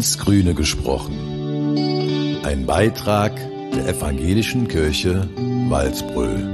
ins Grüne gesprochen. Ein Beitrag der Evangelischen Kirche Waldbröl.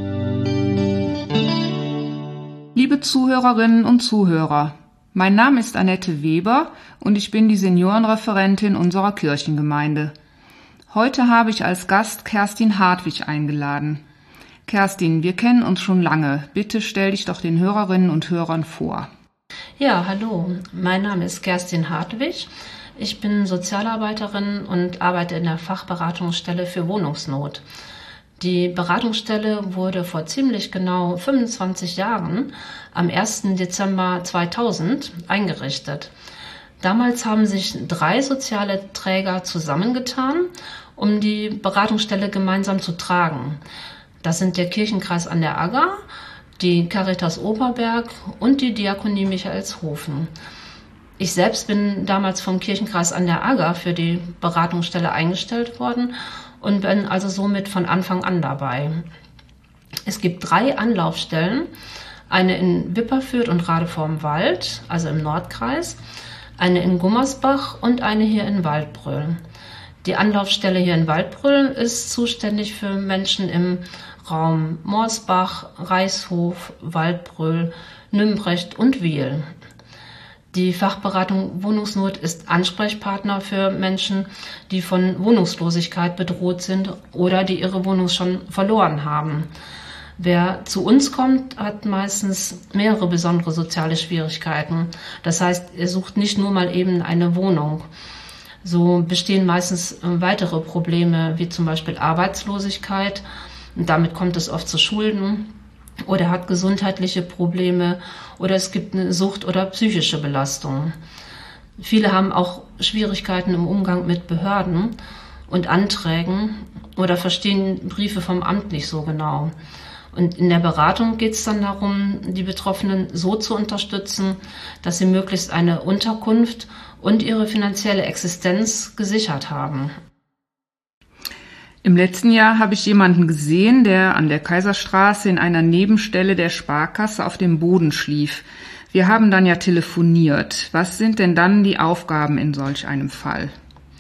Liebe Zuhörerinnen und Zuhörer, mein Name ist Annette Weber und ich bin die Seniorenreferentin unserer Kirchengemeinde. Heute habe ich als Gast Kerstin Hartwig eingeladen. Kerstin, wir kennen uns schon lange. Bitte stell dich doch den Hörerinnen und Hörern vor. Ja, hallo. Mein Name ist Kerstin Hartwig. Ich bin Sozialarbeiterin und arbeite in der Fachberatungsstelle für Wohnungsnot. Die Beratungsstelle wurde vor ziemlich genau 25 Jahren, am 1. Dezember 2000, eingerichtet. Damals haben sich 3 soziale Träger zusammengetan, um die Beratungsstelle gemeinsam zu tragen. Das sind der Kirchenkreis an der Agger, die Caritas Oberberg und die Diakonie Michaelshofen. Ich selbst bin damals vom Kirchenkreis an der Agger für die Beratungsstelle eingestellt worden und bin also somit von Anfang an dabei. Es gibt 3 Anlaufstellen, eine in Wipperfürth und Rade vorm Wald, also im Nordkreis, eine in Gummersbach und eine hier in Waldbröl. Die Anlaufstelle hier in Waldbröl ist zuständig für Menschen im Raum Morsbach, Reichshof, Waldbröl, Nümbrecht und Wiel. Die Fachberatung Wohnungsnot ist Ansprechpartner für Menschen, die von Wohnungslosigkeit bedroht sind oder die ihre Wohnung schon verloren haben. Wer zu uns kommt, hat meistens mehrere besondere soziale Schwierigkeiten. Das heißt, er sucht nicht nur mal eben eine Wohnung. So bestehen meistens weitere Probleme, wie zum Beispiel Arbeitslosigkeit. Und damit kommt es oft zu Schulden. Oder er hat gesundheitliche Probleme. Oder es gibt eine Sucht oder psychische Belastung. Viele haben auch Schwierigkeiten im Umgang mit Behörden und Anträgen oder verstehen Briefe vom Amt nicht so genau. Und in der Beratung geht es dann darum, die Betroffenen so zu unterstützen, dass sie möglichst eine Unterkunft und ihre finanzielle Existenz gesichert haben. Im letzten Jahr habe ich jemanden gesehen, der an der Kaiserstraße in einer Nebenstelle der Sparkasse auf dem Boden schlief. Wir haben dann ja telefoniert. Was sind denn dann die Aufgaben in solch einem Fall?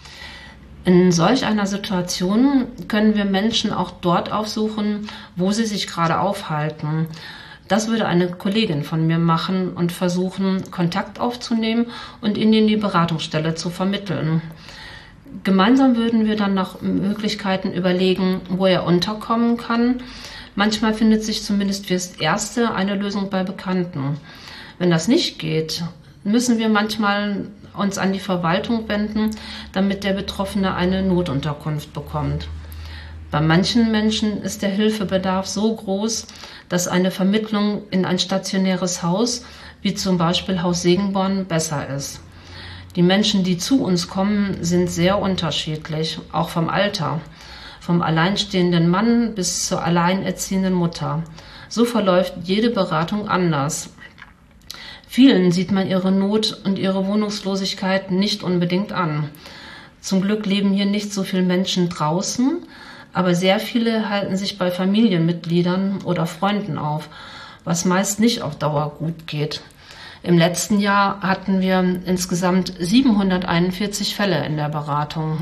In solch einer Situation können wir Menschen auch dort aufsuchen, wo sie sich gerade aufhalten. Das würde eine Kollegin von mir machen und versuchen, Kontakt aufzunehmen und ihn in die Beratungsstelle zu vermitteln. Gemeinsam würden wir dann nach Möglichkeiten überlegen, wo er unterkommen kann. Manchmal findet sich zumindest fürs Erste eine Lösung bei Bekannten. Wenn das nicht geht, müssen wir manchmal uns an die Verwaltung wenden, damit der Betroffene eine Notunterkunft bekommt. Bei manchen Menschen ist der Hilfebedarf so groß, dass eine Vermittlung in ein stationäres Haus, wie zum Beispiel Haus Segenborn, besser ist. Die Menschen, die zu uns kommen, sind sehr unterschiedlich, auch vom Alter, vom alleinstehenden Mann bis zur alleinerziehenden Mutter. So verläuft jede Beratung anders. Vielen sieht man ihre Not und ihre Wohnungslosigkeit nicht unbedingt an. Zum Glück leben hier nicht so viele Menschen draußen, aber sehr viele halten sich bei Familienmitgliedern oder Freunden auf, was meist nicht auf Dauer gut geht. Im letzten Jahr hatten wir insgesamt 741 Fälle in der Beratung.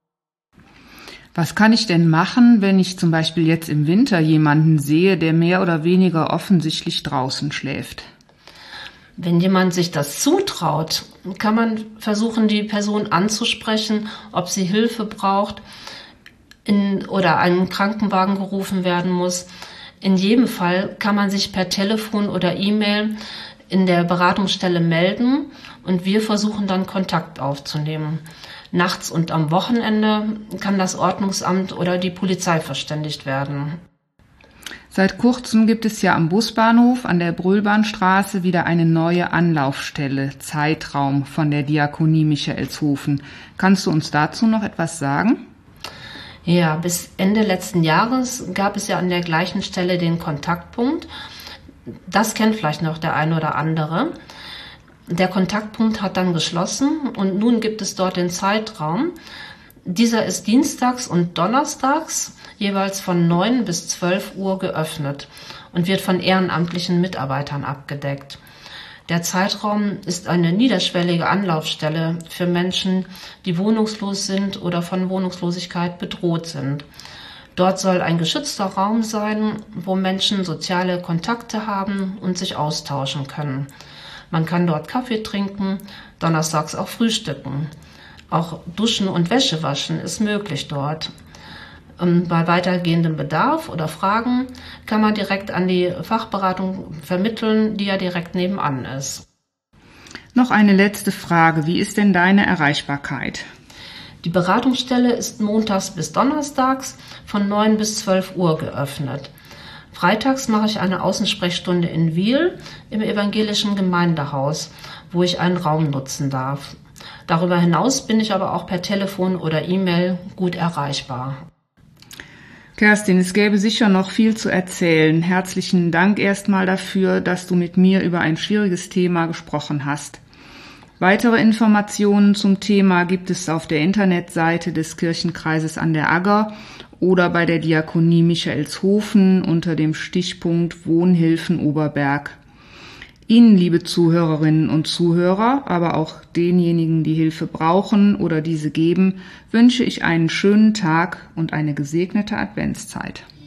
Was kann ich denn machen, wenn ich zum Beispiel jetzt im Winter jemanden sehe, der mehr oder weniger offensichtlich draußen schläft? Wenn jemand sich das zutraut, kann man versuchen, die Person anzusprechen, ob sie Hilfe braucht oder ein Krankenwagen gerufen werden muss. In jedem Fall kann man sich per Telefon oder E-Mail in der Beratungsstelle melden und wir versuchen dann Kontakt aufzunehmen. Nachts und am Wochenende kann das Ordnungsamt oder die Polizei verständigt werden. Seit kurzem gibt es ja am Busbahnhof an der Brühlbahnstraße wieder eine neue Anlaufstelle, Zeitraum, von der Diakonie Michaelshofen. Kannst du uns dazu noch etwas sagen? Ja, bis Ende letzten Jahres gab es ja an der gleichen Stelle den Kontaktpunkt. Das kennt vielleicht noch der eine oder andere. Der Kontaktpunkt hat dann geschlossen und nun gibt es dort den Zeitraum. Dieser ist dienstags und donnerstags jeweils von 9 bis 12 Uhr geöffnet und wird von ehrenamtlichen Mitarbeitern abgedeckt. Der Zeitraum ist eine niederschwellige Anlaufstelle für Menschen, die wohnungslos sind oder von Wohnungslosigkeit bedroht sind. Dort soll ein geschützter Raum sein, wo Menschen soziale Kontakte haben und sich austauschen können. Man kann dort Kaffee trinken, donnerstags auch frühstücken. Auch Duschen und Wäsche waschen ist möglich dort. Bei weitergehendem Bedarf oder Fragen kann man direkt an die Fachberatung vermitteln, die ja direkt nebenan ist. Noch eine letzte Frage. Wie ist denn deine Erreichbarkeit? Die Beratungsstelle ist montags bis donnerstags von 9 bis 12 Uhr geöffnet. Freitags mache ich eine Außensprechstunde in Wiel im evangelischen Gemeindehaus, wo ich einen Raum nutzen darf. Darüber hinaus bin ich aber auch per Telefon oder E-Mail gut erreichbar. Kerstin, es gäbe sicher noch viel zu erzählen. Herzlichen Dank erstmal dafür, dass du mit mir über ein schwieriges Thema gesprochen hast. Weitere Informationen zum Thema gibt es auf der Internetseite des Kirchenkreises an der Agger oder bei der Diakonie Michaelshofen unter dem Stichpunkt Wohnhilfen Oberberg. Ihnen, liebe Zuhörerinnen und Zuhörer, aber auch denjenigen, die Hilfe brauchen oder diese geben, wünsche ich einen schönen Tag und eine gesegnete Adventszeit.